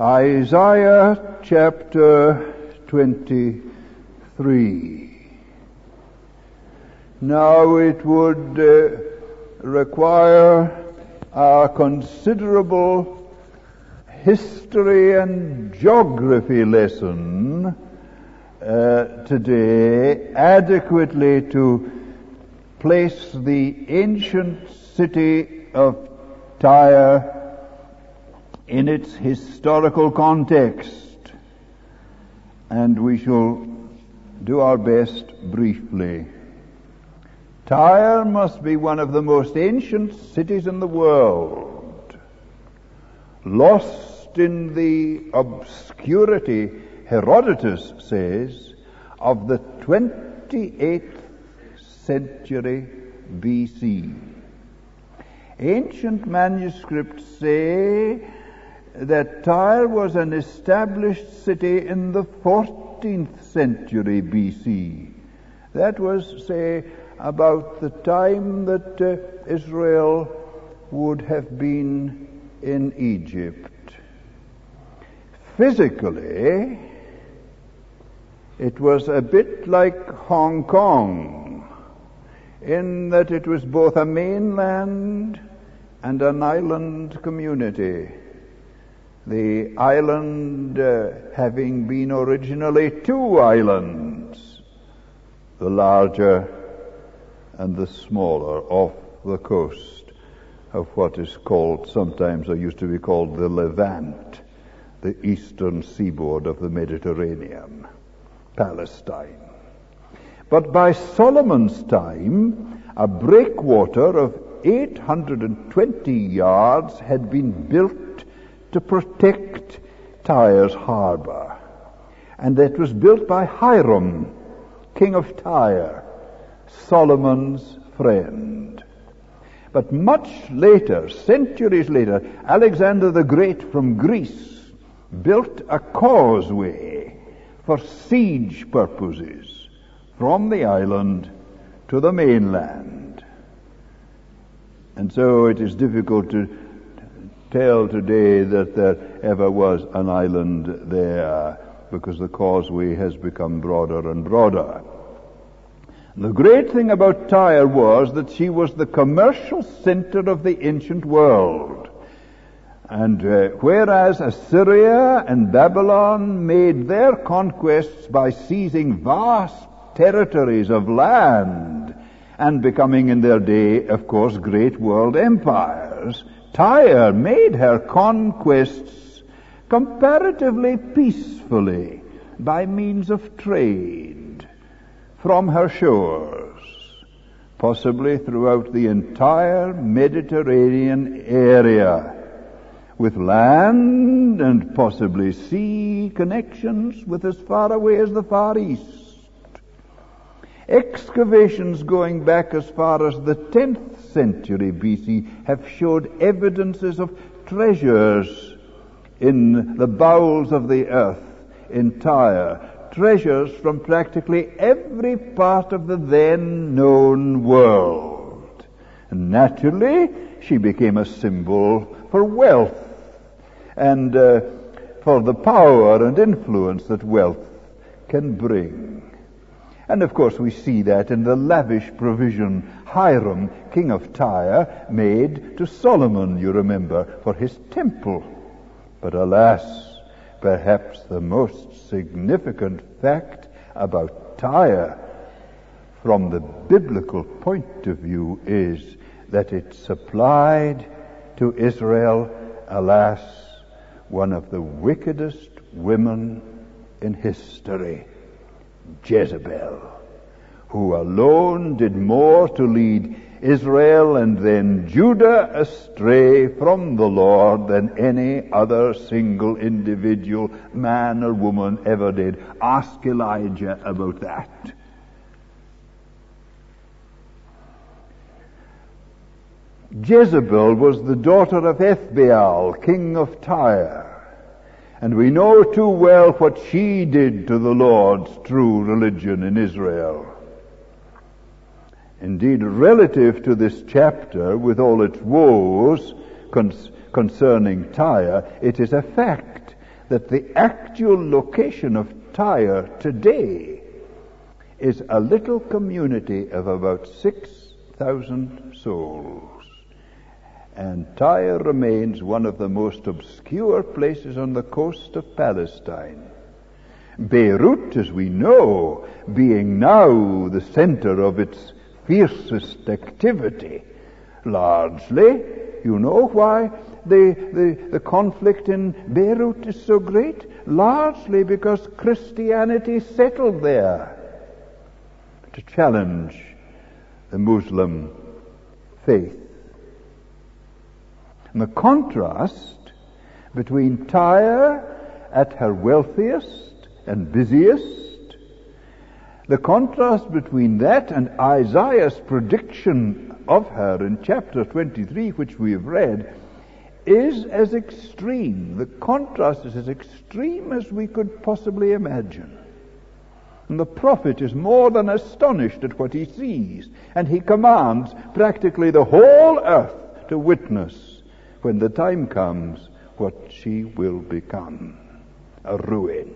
Isaiah chapter 23. Now it would require a considerable history and geography lesson today adequately to place the ancient city of Tyre in its historical context, and we shall do our best briefly. Tyre must be one of the most ancient cities in the world, lost in the obscurity, Herodotus says, of the 28th century BC. Ancient manuscripts say that Tyre was an established city in the 14th century BC. That was, say, about the time that Israel would have been in Egypt. Physically, it was a bit like Hong Kong, in that it was both a mainland and an island community. The island having been originally two islands, the larger and the smaller, off the coast of what is called, sometimes or used to be called, the Levant, the eastern seaboard of the Mediterranean, Palestine. But by Solomon's time, a breakwater of 820 yards had been built to protect Tyre's harbor. And that was built by Hiram, king of Tyre, Solomon's friend. But much later, centuries later, Alexander the Great from Greece built a causeway for siege purposes from the island to the mainland. And so it is difficult to tell today that there ever was an island there, because the causeway has become broader and broader. The great thing about Tyre was that she was the commercial center of the ancient world. And whereas Assyria and Babylon made their conquests by seizing vast territories of land and becoming in their day, of course, great world empires, Tyre made her conquests comparatively peacefully by means of trade from her shores, possibly throughout the entire Mediterranean area, with land and possibly sea connections with as far away as the Far East. Excavations going back as far as the 10th century BC have showed evidences of treasures in the bowels of the earth in Tyre, treasures from practically every part of the then known world. And naturally, she became a symbol for wealth and for the power and influence that wealth can bring. And of course we see that in the lavish provision Hiram, king of Tyre, made to Solomon, you remember, for his temple. But alas, perhaps the most significant fact about Tyre from the biblical point of view is that it supplied to Israel, alas, one of the wickedest women in history, Jezebel, who alone did more to lead Israel and then Judah astray from the Lord than any other single individual, man or woman, ever did. Ask Elijah about that. Jezebel was the daughter of Ethbaal, king of Tyre. And we know too well what she did to the Lord's true religion in Israel. Indeed, relative to this chapter, with all its woes concerning Tyre, it is a fact that the actual location of Tyre today is a little community of about 6,000 souls. And Tyre remains one of the most obscure places on the coast of Palestine. Beirut, as we know, being now the center of its fiercest activity. Largely, you know why the conflict in Beirut is so great? Largely because Christianity settled there to challenge the Muslim faith. And the contrast between Tyre at her wealthiest and busiest, the contrast between that and Isaiah's prediction of her in chapter 23, which we have read, is as extreme. The contrast is as extreme as we could possibly imagine. And the prophet is more than astonished at what he sees, and he commands practically the whole earth to witness, when the time comes, what she will become, a ruin.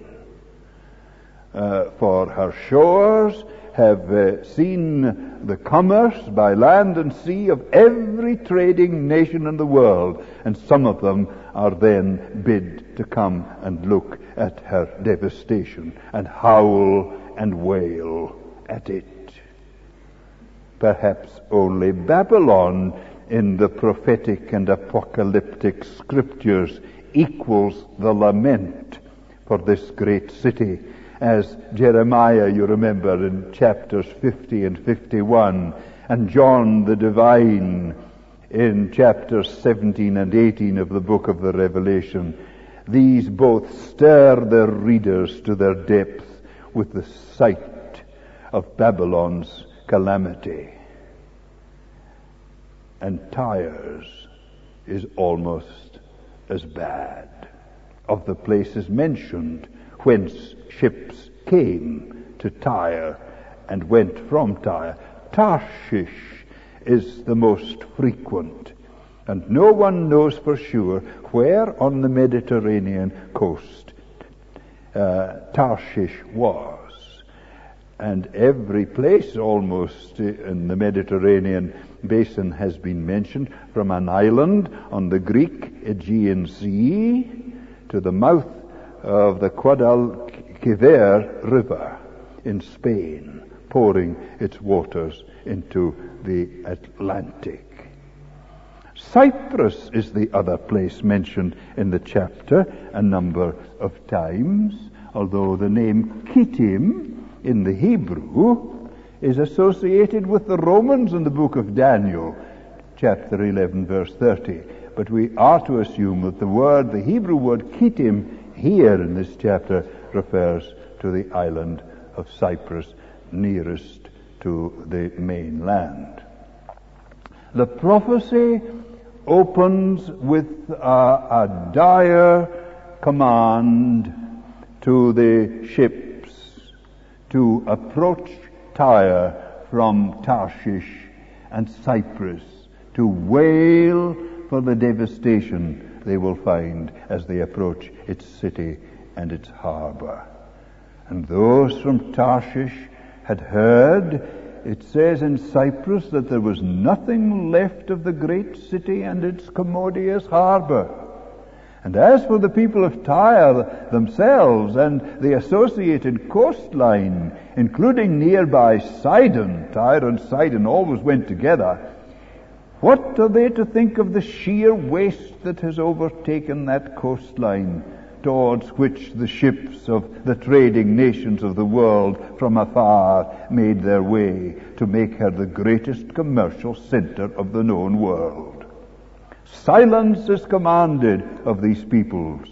For her shores have seen the commerce by land and sea of every trading nation in the world, and some of them are then bid to come and look at her devastation and howl and wail at it. Perhaps only Babylon in the prophetic and apocalyptic scriptures equals the lament for this great city, as Jeremiah, you remember, in chapters 50 and 51, and John the Divine in chapters 17 and 18 of the book of the Revelation. These both stir their readers to their depth with the sight of Babylon's calamity. And Tyre's is almost as bad. Of the places mentioned whence ships came to Tyre and went from Tyre, Tarshish is the most frequent. And no one knows for sure where on the Mediterranean coast Tarshish was. And every place almost in the Mediterranean basin has been mentioned, from an island on the Greek Aegean Sea to the mouth of the Guadalquivir River in Spain, pouring its waters into the Atlantic. Cyprus is the other place mentioned in the chapter a number of times, although the name Kittim in the Hebrew is associated with the Romans in the book of Daniel, chapter 11, verse 30. But we are to assume that the Hebrew word Kittim here in this chapter refers to the island of Cyprus, nearest to the mainland. The prophecy opens with a dire command to the ships to approach Tyre from Tarshish and Cyprus, to wail for the devastation they will find as they approach its city and its harbor. And those from Tarshish had heard, it says in Cyprus, that there was nothing left of the great city and its commodious harbor. And as for the people of Tyre themselves and the associated coastline, including nearby Sidon, Tyre and Sidon always went together, what are they to think of the sheer waste that has overtaken that coastline, towards which the ships of the trading nations of the world from afar made their way to make her the greatest commercial center of the known world? Silence is commanded of these peoples,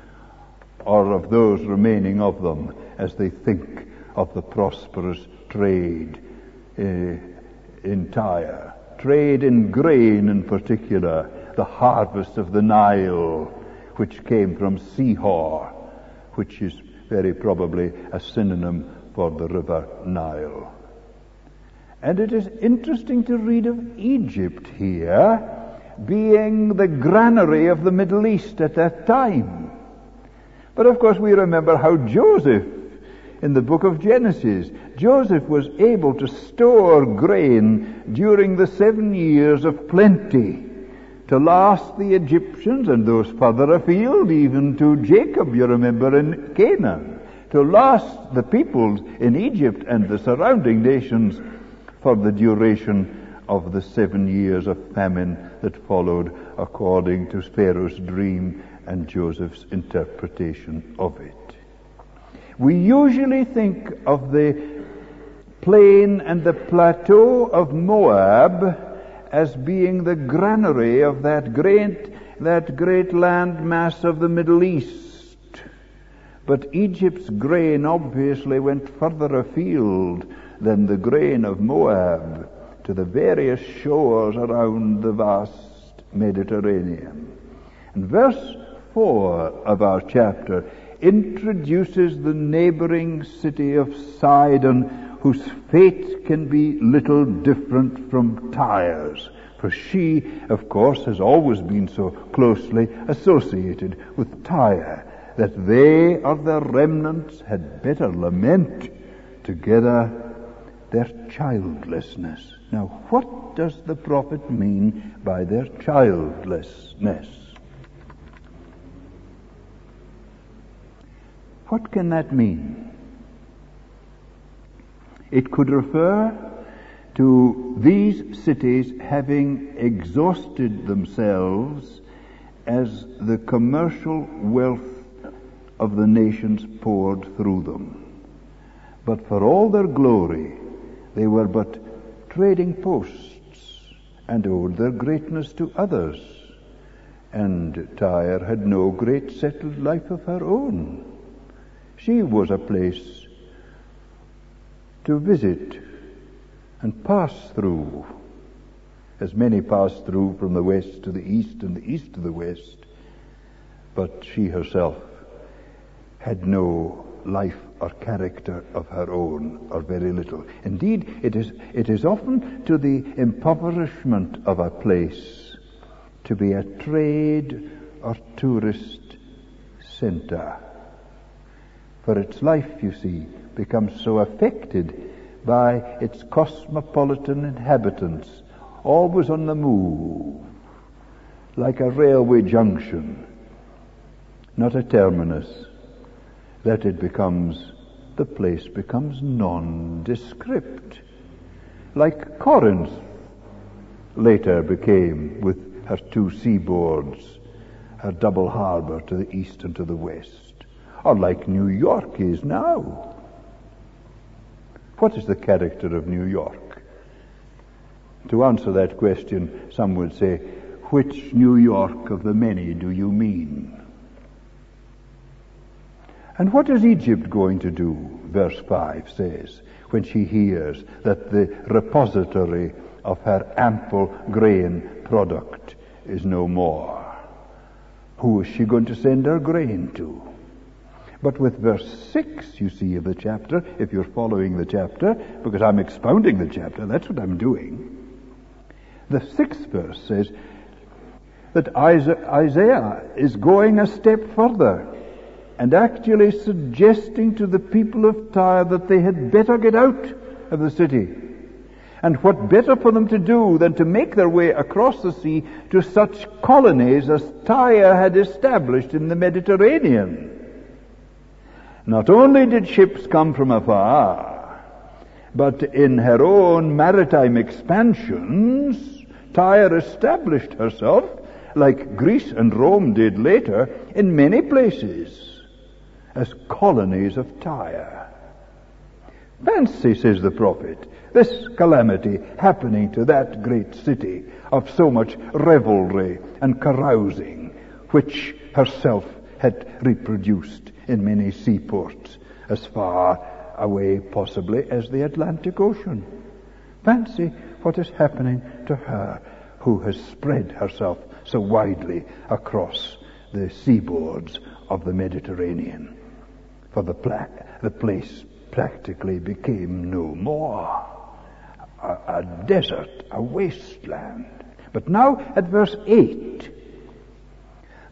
or of those remaining of them, as they think of the prosperous trade in Tyre. Trade in grain in particular, the harvest of the Nile, which came from Sihor, which is very probably a synonym for the river Nile. And it is interesting to read of Egypt here being the granary of the Middle East at that time. But of course we remember how Joseph, in the book of Genesis, Joseph was able to store grain during the 7 years of plenty to last the Egyptians and those further afield, even to Jacob, you remember, in Canaan, to last the peoples in Egypt and the surrounding nations for the duration of the 7 years of famine that followed according to Pharaoh's dream and Joseph's interpretation of it. We usually think of the plain and the plateau of Moab as being the granary of that great land mass of the Middle East. But Egypt's grain obviously went further afield than the grain of Moab to the various shores around the vast Mediterranean. And verse 4 of our chapter introduces the neighboring city of Sidon, whose fate can be little different from Tyre's, for she, of course, has always been so closely associated with Tyre that they or their remnants had better lament together their childlessness. Now, what does the prophet mean by their childlessness? What can that mean? It could refer to these cities having exhausted themselves as the commercial wealth of the nations poured through them. But for all their glory, they were but trading posts and owed their greatness to others. And Tyre had no great settled life of her own. She was a place to visit and pass through, as many pass through from the west to the east and the east to the west. But she herself had no life or character of her own, or very little. Indeed, it is often to the impoverishment of a place to be a trade or tourist center. For its life, you see, becomes so affected by its cosmopolitan inhabitants, always on the move, like a railway junction, not a terminus, that the place becomes nondescript, like Corinth later became with her two seaboards, her double harbor to the east and to the west. Or like New York is now. What is the character of New York? To answer that question, some would say, which New York of the many do you mean? And what is Egypt going to do, verse 5 says, when she hears that the repository of her ample grain product is no more? Who is she going to send her grain to? But with verse 6, you see, of the chapter, if you're following the chapter, because I'm expounding the chapter, that's what I'm doing. The 6th verse says that Isaiah is going a step further and actually suggesting to the people of Tyre that they had better get out of the city. And what better for them to do than to make their way across the sea to such colonies as Tyre had established in the Mediterranean. Not only did ships come from afar, but in her own maritime expansions, Tyre established herself, like Greece and Rome did later, in many places as colonies of Tyre. Fancy, says the prophet, this calamity happening to that great city of so much revelry and carousing, which herself had reproduced in many seaports as far away possibly as the Atlantic Ocean. Fancy what is happening to her who has spread herself so widely across the seaboards of the Mediterranean. For the place practically became no more. A desert, a wasteland. But now at verse 8,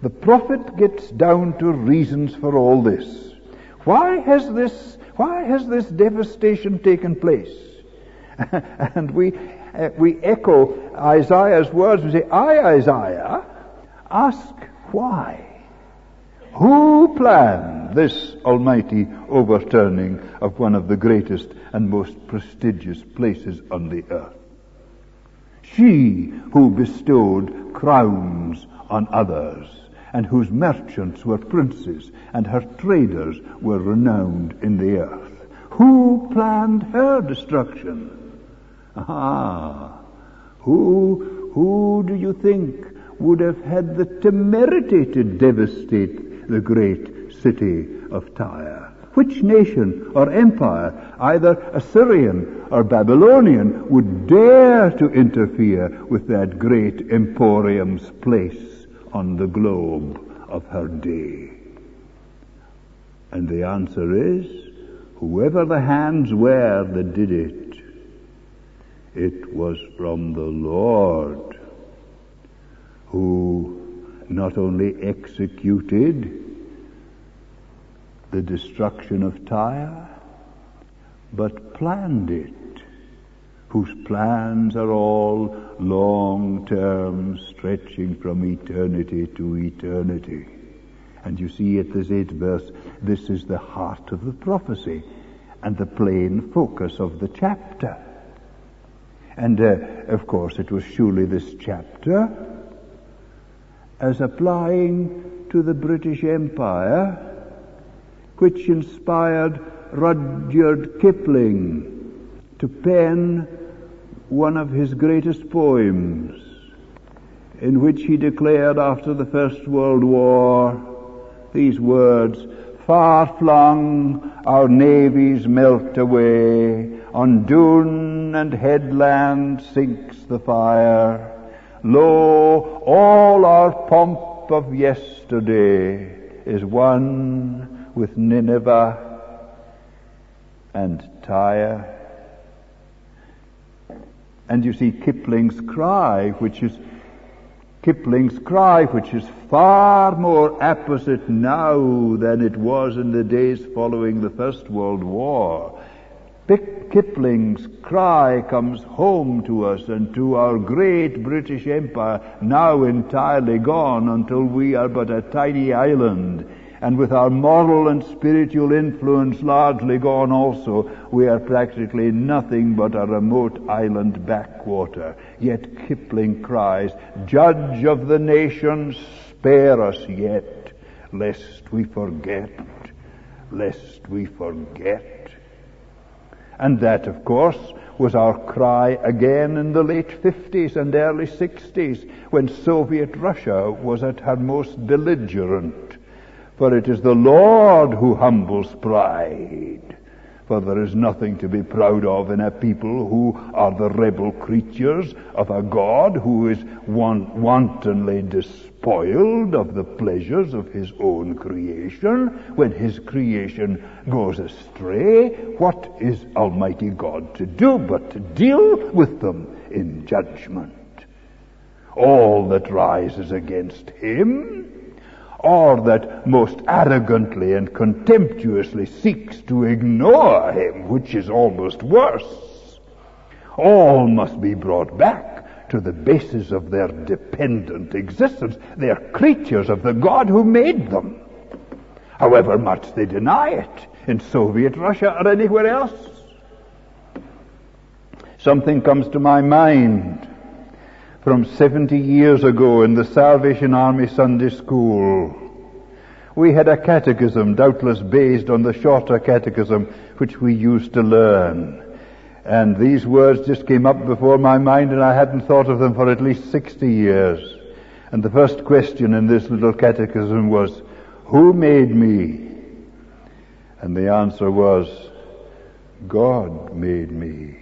the prophet gets down to reasons for all this. Why has this devastation taken place? And we echo Isaiah's words. We say, I, Isaiah, ask why. Who planned this almighty overturning of one of the greatest and most prestigious places on the earth? She who bestowed crowns on others, and whose merchants were princes, and her traders were renowned in the earth. Who planned her destruction? Who do you think would have had the temerity to devastate the great city of Tyre? Which nation or empire, either Assyrian or Babylonian, would dare to interfere with that great emporium's place on the globe of her day? And the answer is, whoever the hands were that did it, it was from the Lord, who not only executed the destruction of Tyre, but planned it, whose plans are all long-term, stretching from eternity to eternity. And you see at this 8th verse, this is the heart of the prophecy and the plain focus of the chapter. And of course it was surely this chapter, as applying to the British Empire, which inspired Rudyard Kipling to pen one of his greatest poems, in which he declared after the First World War these words, "Far flung our navies melt away, on dune and headland sinks the fire. Lo, all our pomp of yesterday is one with Nineveh and Tyre." And you see Kipling's cry, which is far more apposite now than it was in the days following the First World War. Kipling's cry comes home to us and to our great British Empire, now entirely gone until we are but a tiny island. And with our moral and spiritual influence largely gone also, we are practically nothing but a remote island backwater. Yet Kipling cries, "Judge of the nations, spare us yet, lest we forget, lest we forget." And that, of course, was our cry again in the late 50s and early 60s, when Soviet Russia was at her most belligerent. For it is the Lord who humbles pride. For there is nothing to be proud of in a people who are the rebel creatures of a God who is wantonly despoiled of the pleasures of his own creation. When his creation goes astray, what is Almighty God to do but to deal with them in judgment? All that rises against him, or that most arrogantly and contemptuously seeks to ignore him, which is almost worse, all must be brought back to the basis of their dependent existence. They are creatures of the God who made them, however much they deny it in Soviet Russia or anywhere else. Something comes to my mind from 70 years ago in the Salvation Army Sunday School. We had a catechism, doubtless based on the shorter catechism which we used to learn. And these words just came up before my mind, and I hadn't thought of them for at least 60 years. And the first question in this little catechism was, "Who made me?" And the answer was, "God made me.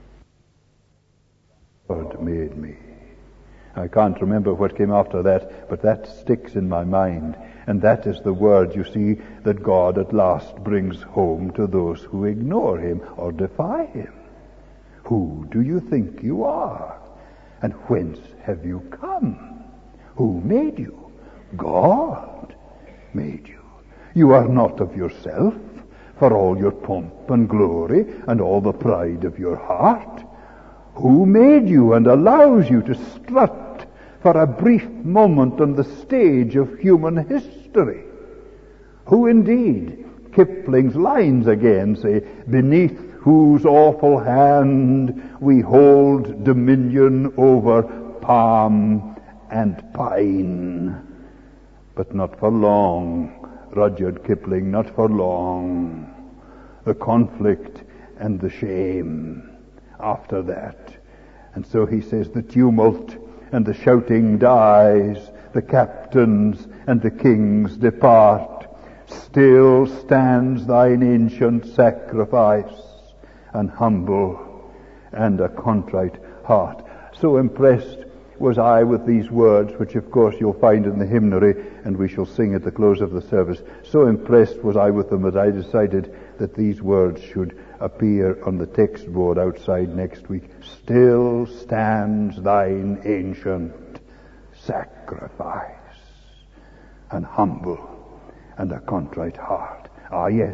God made me." I can't remember what came after that, but that sticks in my mind. And that is the word, you see, that God at last brings home to those who ignore him or defy him. Who do you think you are? And whence have you come? Who made you? God made you. You are not of yourself, for all your pomp and glory and all the pride of your heart. Who made you and allows you to strut for a brief moment on the stage of human history? Who indeed, Kipling's lines again say, beneath whose awful hand we hold dominion over palm and pine. But not for long, Rudyard Kipling, not for long. The conflict and the shame after that. And so he says, the tumult and the shouting dies, the captains and the kings depart. Still stands thine ancient sacrifice, an humble and a contrite heart. So impressed was I with these words, which of course you'll find in the hymnary, and we shall sing at the close of the service. So impressed was I with them that I decided that these words should appear on the text board outside next week. Still stands thine ancient sacrifice, an humble and a contrite heart. Ah, yes.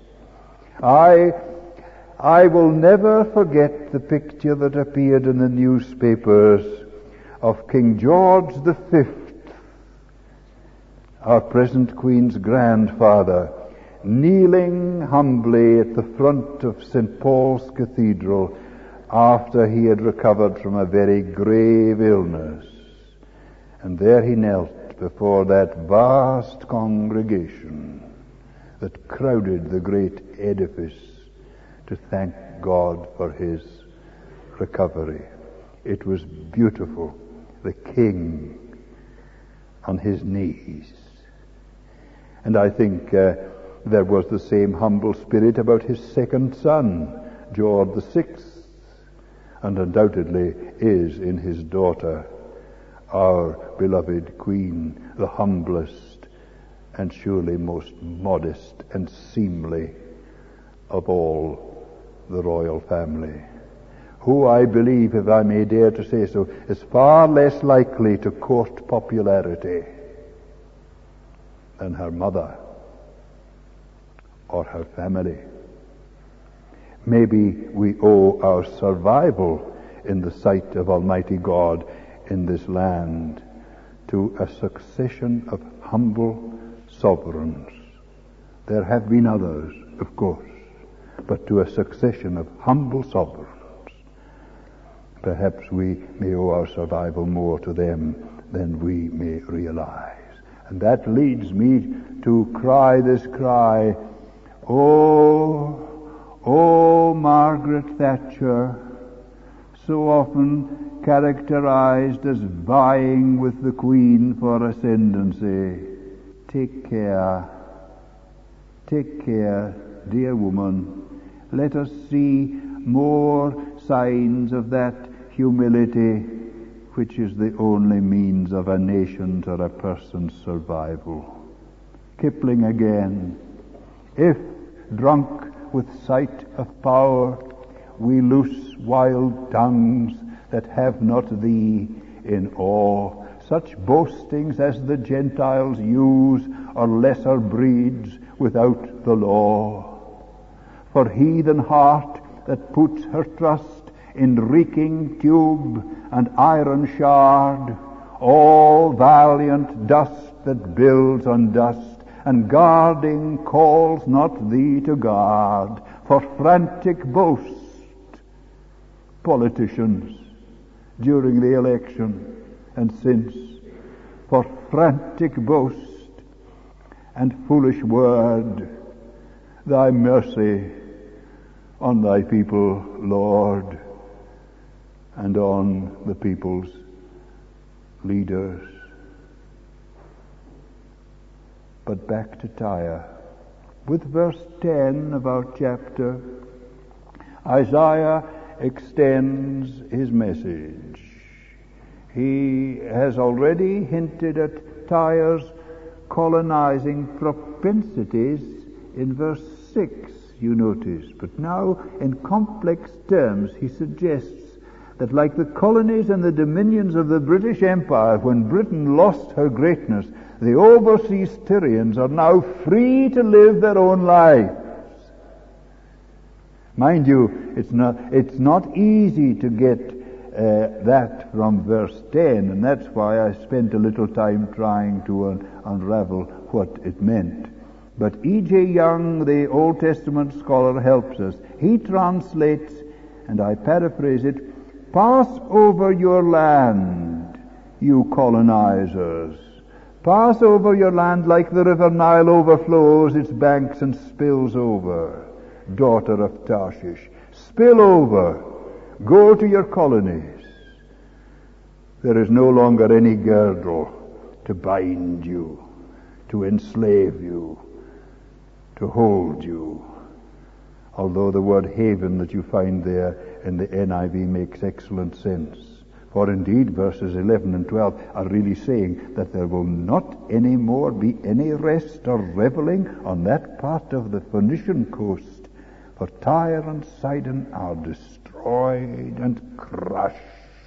I will never forget the picture that appeared in the newspapers of King George V, our present Queen's grandfather, kneeling humbly at the front of St. Paul's Cathedral after he had recovered from a very grave illness. And there he knelt before that vast congregation that crowded the great edifice to thank God for his recovery. It was beautiful. The king on his knees. And I think there was the same humble spirit about his second son, George VI, and undoubtedly is in his daughter, our beloved Queen, the humblest and surely most modest and seemly of all the royal family, who I believe, if I may dare to say so, is far less likely to court popularity than her mother or her family. Maybe we owe our survival in the sight of Almighty God in this land to a succession of humble sovereigns. There have been others, of course, but to a succession of humble sovereigns. Perhaps we may owe our survival more to them than we may realize. And that leads me to cry this cry, Oh, Margaret Thatcher, so often characterized as vying with the Queen for ascendancy. Take care, dear woman. Let us see more signs of that humility which is the only means of a nation's or a person's survival. Kipling again. If, drunk with sight of power, we loose wild tongues that have not thee in awe, such boastings as the Gentiles use are lesser breeds without the law. For heathen heart that puts her trust in reeking tube and iron shard, all valiant dust that builds on dust, and guarding calls not thee to guard, for frantic boast, politicians during the election and since, for frantic boast and foolish word, thy mercy on thy people, Lord, and on the people's leaders. But back to Tyre. With verse 10 of our chapter, Isaiah extends his message. He has already hinted at Tyre's colonizing propensities in verse 6, you notice. But now, in complex terms, he suggests that like the colonies and the dominions of the British Empire, when Britain lost her greatness, the overseas Tyrians are now free to live their own lives. Mind you, it's not easy to get that from verse 10, and that's why I spent a little time trying to unravel what it meant. But E.J. Young, the Old Testament scholar, helps us. He translates, and I paraphrase it, "Pass over your land, you colonizers. Pass over your land like the river Nile overflows its banks and spills over. Daughter of Tarshish, spill over. Go to your colonies. There is no longer any girdle to bind you, to enslave you, to hold you." Although the word haven that you find there in the NIV makes excellent sense. For indeed, verses 11 and 12 are really saying that there will not any more be any rest or reveling on that part of the Phoenician coast, for Tyre and Sidon are destroyed and crushed.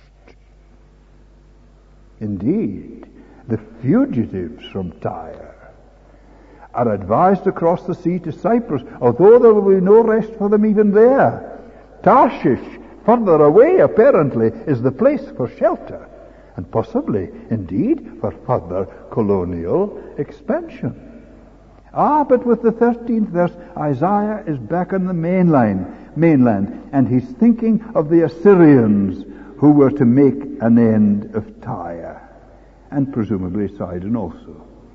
Indeed, the fugitives from Tyre are advised to cross the sea to Cyprus, although there will be no rest for them even there. Tarshish, further away apparently, is the place for shelter, and possibly, indeed, for further colonial expansion. But with the 13th verse, Isaiah is back on the mainland, and he's thinking of the Assyrians who were to make an end of Tyre, and presumably Sidon also.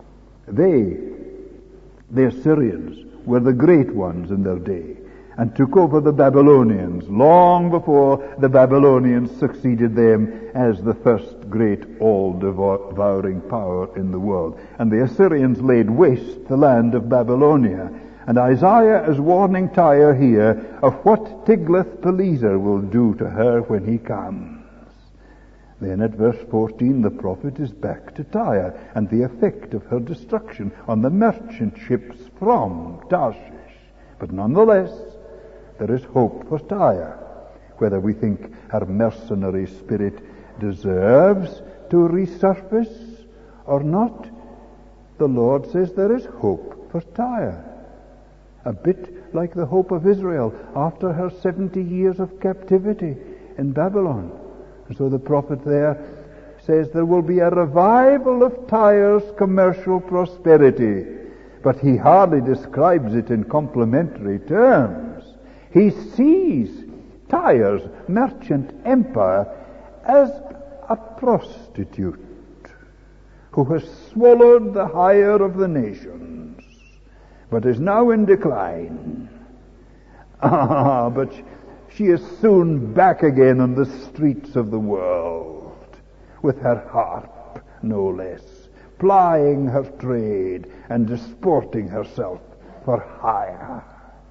The Assyrians, were the great ones in their day, and took over the Babylonians long before the Babylonians succeeded them as the first great all-devouring power in the world. And the Assyrians laid waste the land of Babylonia. And Isaiah is warning Tyre here of what Tiglath-Pileser will do to her when he comes. Then at verse 14 the prophet is back to Tyre and the effect of her destruction on the merchant ships from Tarshish. But nonetheless, there is hope for Tyre. Whether we think her mercenary spirit deserves to resurface or not, the Lord says there is hope for Tyre. A bit like the hope of Israel after her 70 years of captivity in Babylon. And so the prophet there says there will be a revival of Tyre's commercial prosperity. But he hardly describes it in complimentary terms. He sees Tyre's merchant empire as a prostitute who has swallowed the hire of the nations, but is now in decline. But she is soon back again on the streets of the world, with her harp, no less, plying her trade and disporting herself for hire.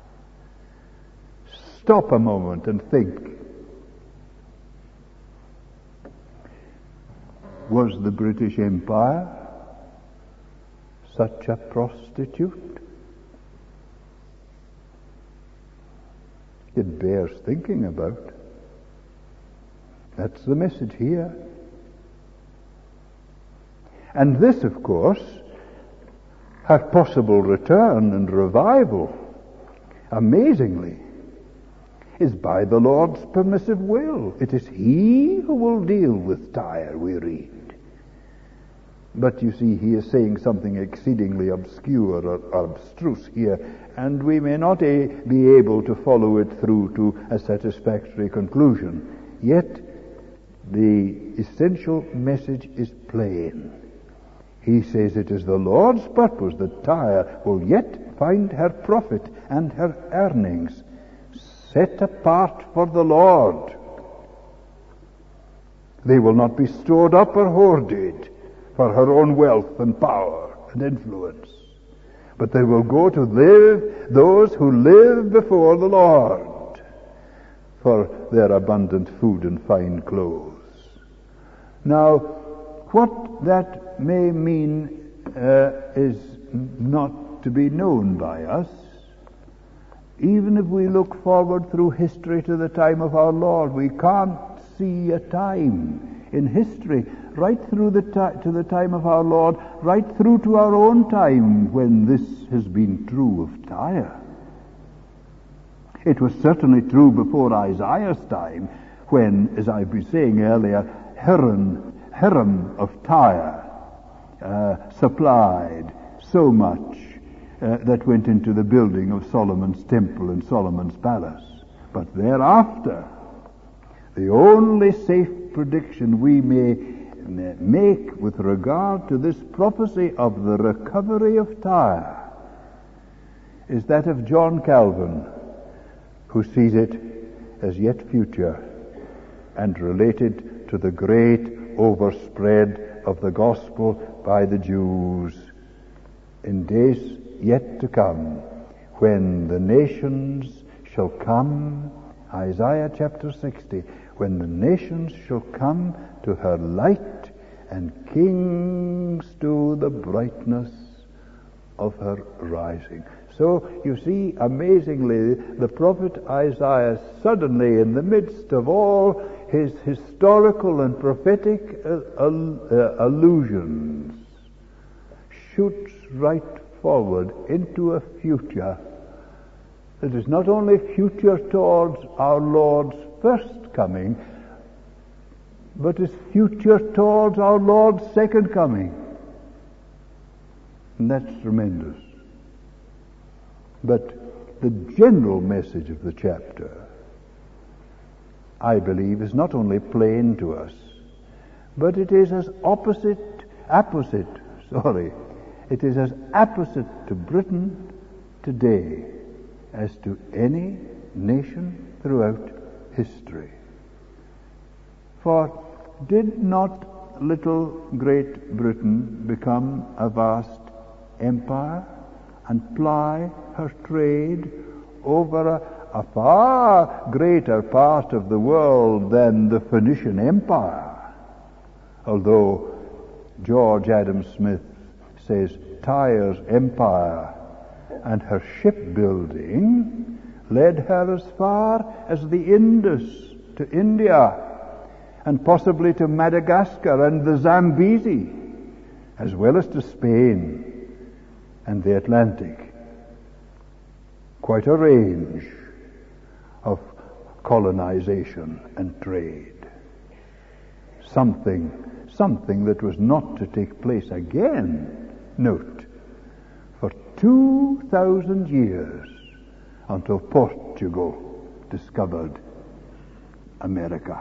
Stop a moment and think. Was the British Empire such a prostitute? It bears thinking about. That's the message here. And this, of course, her possible return and revival, amazingly, is by the Lord's permissive will. It is He who will deal with Tyre, we read. But you see, he is saying something exceedingly obscure or abstruse here, and we may not be able to follow it through to a satisfactory conclusion. Yet, the essential message is plain. He says it is the Lord's purpose that Tyre will yet find her profit and her earnings set apart for the Lord. They will not be stored up or hoarded for her own wealth and power and influence, but they will go to live, those who live before the Lord, for their abundant food and fine clothes. Now, what that may mean is not to be known by us. Even if we look forward through history to the time of our Lord, we can't see a time in history, right through to the time of our Lord, right through to our own time, when this has been true of Tyre. It was certainly true before Isaiah's time, when, as I've been saying earlier, Hiram of Tyre supplied so much that went into the building of Solomon's temple and Solomon's palace. But thereafter, the only safe prediction we may make with regard to this prophecy of the recovery of Tyre is that of John Calvin, who sees it as yet future and related to the great overspread of the gospel by the Jews in days yet to come, when the nations shall come, Isaiah chapter 60, when the nations shall come to her light and kings to the brightness of her rising. So, you see, amazingly, the prophet Isaiah suddenly, in the midst of all his historical and prophetic allusions, shoots right forward into a future that is not only future towards our Lord's first coming, but is future towards our Lord's second coming. And that's tremendous. But the general message of the chapter, I believe, is not only plain to us, but it is as it is as apposite to Britain today as to any nation throughout history. For did not little Great Britain become a vast empire and ply her trade over a far greater part of the world than the Phoenician Empire? Although George Adam Smith says Tyre's empire and her shipbuilding led her as far as the Indus to India, and possibly to Madagascar and the Zambezi, as well as to Spain and the Atlantic. Quite a range of colonization and trade. Something that was not to take place again, note, for 2,000 years, until Portugal discovered America.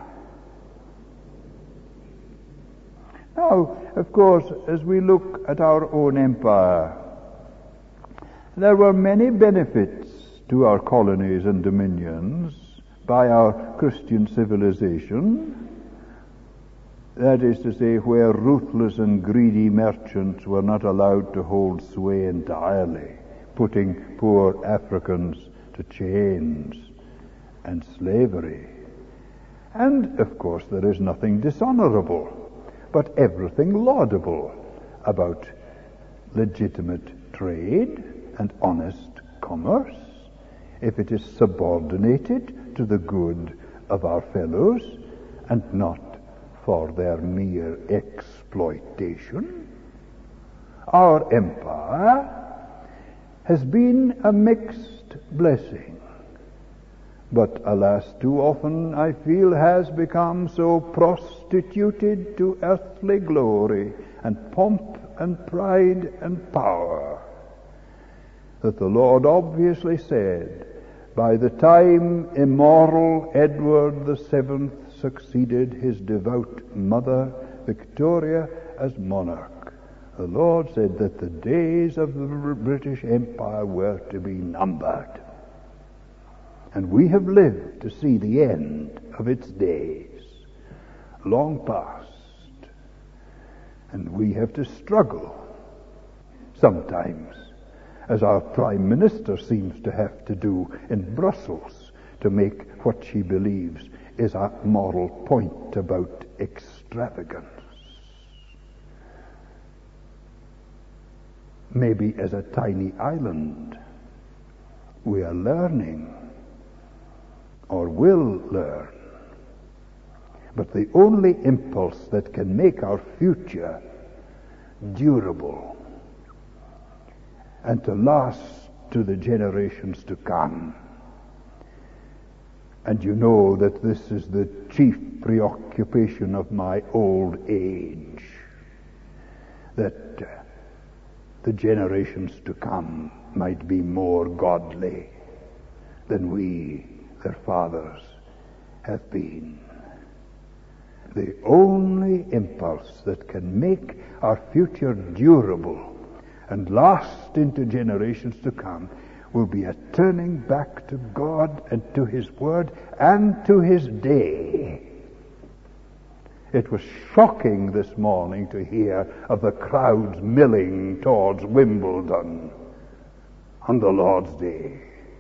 Now, of course, as we look at our own empire, there were many benefits to our colonies and dominions by our Christian civilization. That is to say, where ruthless and greedy merchants were not allowed to hold sway entirely, putting poor Africans to chains and slavery. And, of course, there is nothing dishonorable, but everything laudable about legitimate trade and honest commerce, if it is subordinated to the good of our fellows and not for their mere exploitation. Our empire has been a mixed blessing, but alas, too often I feel has become so prostituted to earthly glory and pomp and pride and power that the Lord obviously said, by the time immoral Edward VII succeeded his devout mother Victoria as monarch, the Lord said that the days of the British Empire were to be numbered. And we have lived to see the end of its days, long past. And we have to struggle sometimes, as our Prime Minister seems to have to do in Brussels, to make what she believes is a moral point about extravagance. Maybe as a tiny island, we are learning, or will learn, But the only impulse that can make our future durable and to last to the generations to come. And you know that this is the chief preoccupation of my old age, that the generations to come might be more godly than we, their fathers, have been. The only impulse that can make our future durable and last into generations to come will be a turning back to God and to His Word and to His day. It was shocking this morning to hear of the crowds milling towards Wimbledon on the Lord's Day.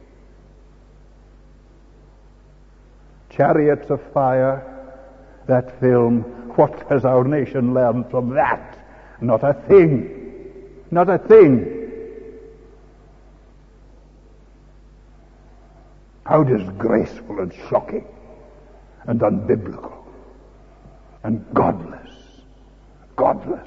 Chariots of Fire, that film, what has our nation learned from that? Not a thing. Not a thing. How disgraceful and shocking and unbiblical and godless. Godless.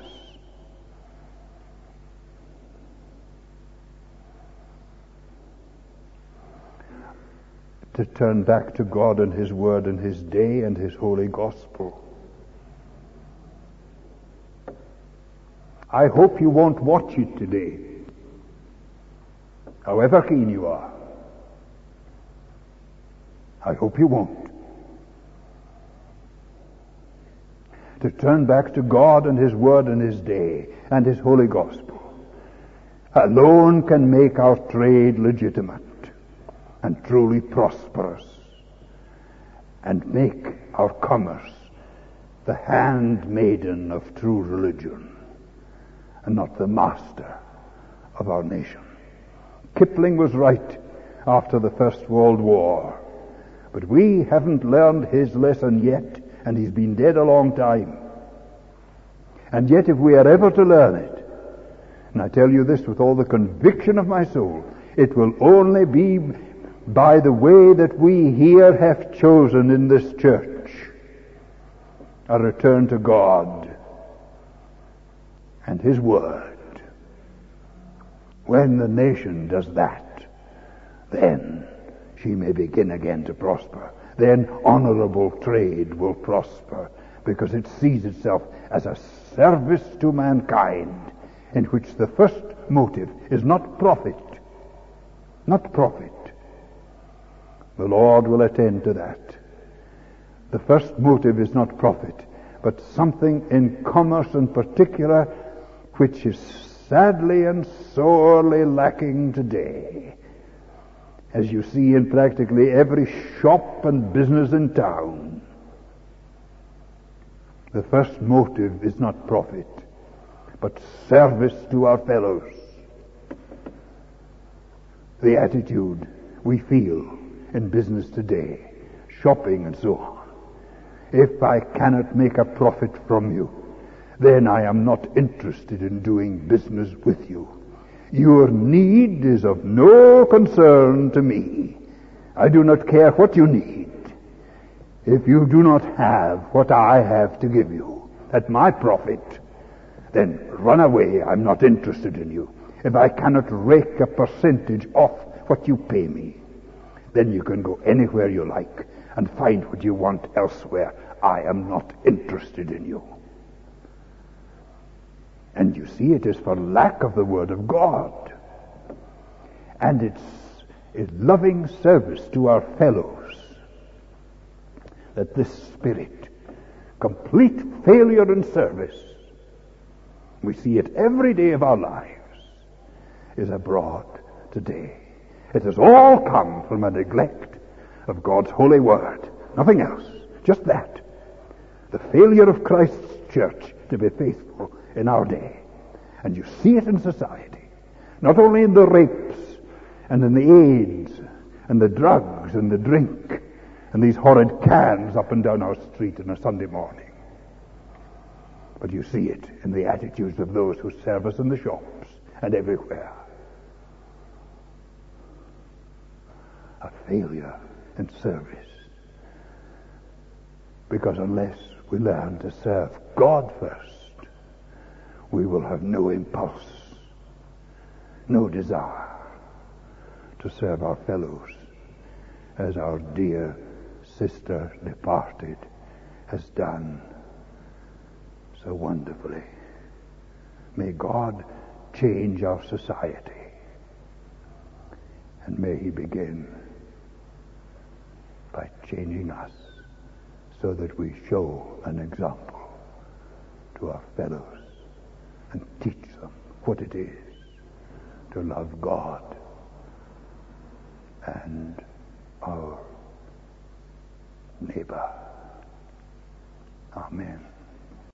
To turn back to God and His Word and His day and His holy gospel. I hope you won't watch it today, however keen you are. I hope you won't. To turn back to God and His Word and His day and His holy gospel alone can make our trade legitimate and truly prosperous, and make our commerce the handmaiden of true religion, and not the master of our nation. Kipling was right after the First World War, but we haven't learned his lesson yet, and he's been dead a long time. And yet if we are ever to learn it, and I tell you this with all the conviction of my soul, it will only be by the way that we here have chosen in this church, a return to God and His Word. When the nation does that, then she may begin again to prosper. Then honorable trade will prosper, because it sees itself as a service to mankind, in which the first motive is not profit. Not profit. The Lord will attend to that. The first motive is not profit, but something in commerce in particular which is sadly and sorely lacking today, as you see in practically every shop and business in town. The first motive is not profit, but service to our fellows. The attitude we feel in business today, shopping and so on. If I cannot make a profit from you, then I am not interested in doing business with you. Your need is of no concern to me. I do not care what you need. If you do not have what I have to give you at my profit, then run away. I'm not interested in you. If I cannot rake a percentage off what you pay me, then you can go anywhere you like and find what you want elsewhere. I am not interested in you. And you see, it is for lack of the Word of God. And it's loving service to our fellows that this spirit, complete failure in service, we see it every day of our lives, is abroad today. It has all come from a neglect of God's holy Word. Nothing else. Just that. The failure of Christ's church to be faithful in our day. And you see it in society. Not only in the rapes and in the AIDS and the drugs and the drink and these horrid cans up and down our street on a Sunday morning. But you see it in the attitudes of those who serve us in the shops and everywhere. A failure in service. Because unless we learn to serve God first, we will have no impulse, no desire to serve our fellows as our dear sister departed has done so wonderfully. May God change our society, and may He begin by changing us so that we show an example to our fellows and teach them what it is to love God and our neighbor. Amen.